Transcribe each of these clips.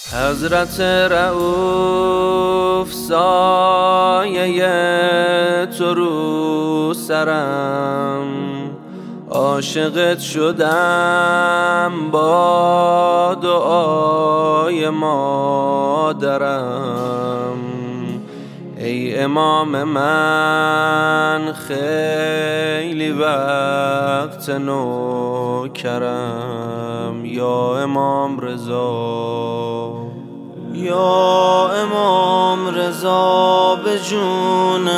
حضرت رؤوف سایه تو رو سرم، عاشقت شدم با دعای مادرم. ای امام من خیلی وقت نوکرم، یا امام رضا، یا امام رضا به جون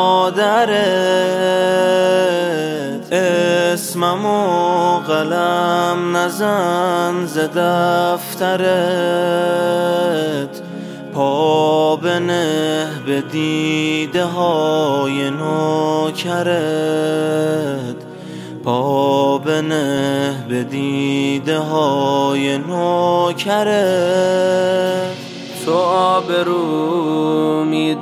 مادرت اسممو قلم نزن ز دفترت. پا بنه به دیده های نوکرت، پا بنه به دیده های نوکرت. تو آبرو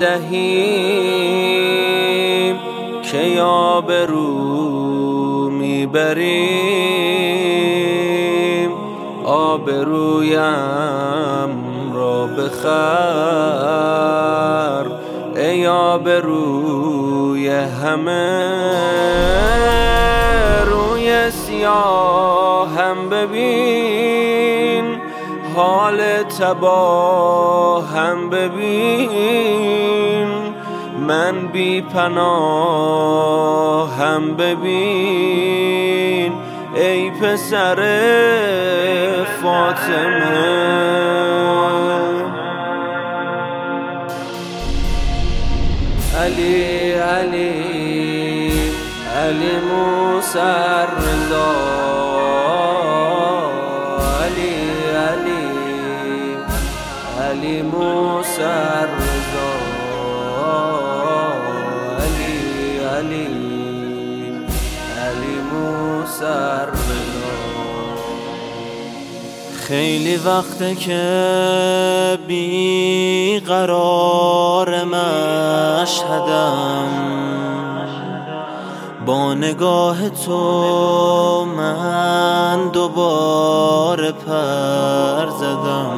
میدهیم که آبرو میبریم، آبرویم را بخر ای آبروی همه. روی سیاهم ببین، حال تباهم ببین، من بی پناهم ببین ای پسر فاطمه. علی علی علی موسی رضا، علی علی علی موسی رضا، علی علی علی موسی رضا. خیلی وقته که بی قرار مشهدم، با نگاه تو من دوباره پر زدم.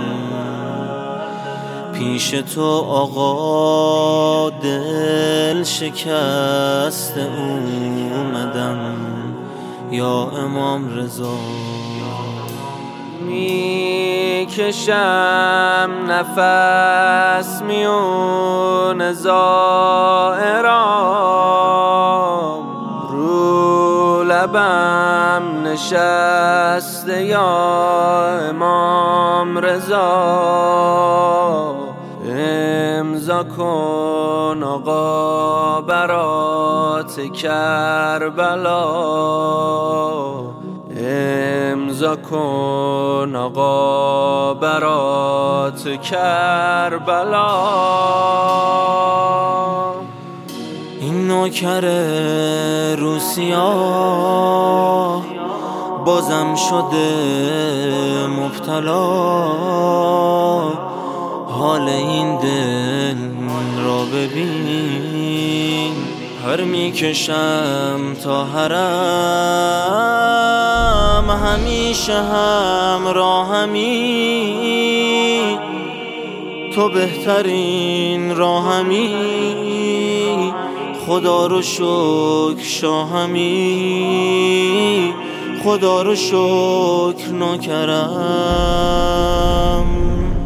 پیش تو آقا دل شکست اومدم، یا امام رضا. میکشم نفس میون زائرام، رو لبم نشسته یا امام رضا. امضا کن آقا برات کربلا، امضا کن آقا برات کربلا. این نوکر روسیا بازم شده مبتلا، حال این دل را ببین. هر میکشم تا حرم، همیشه همراهمی، تو بهترین راهمی. خدا رو شکر شاهمی، خدا رو شکر نوکرم.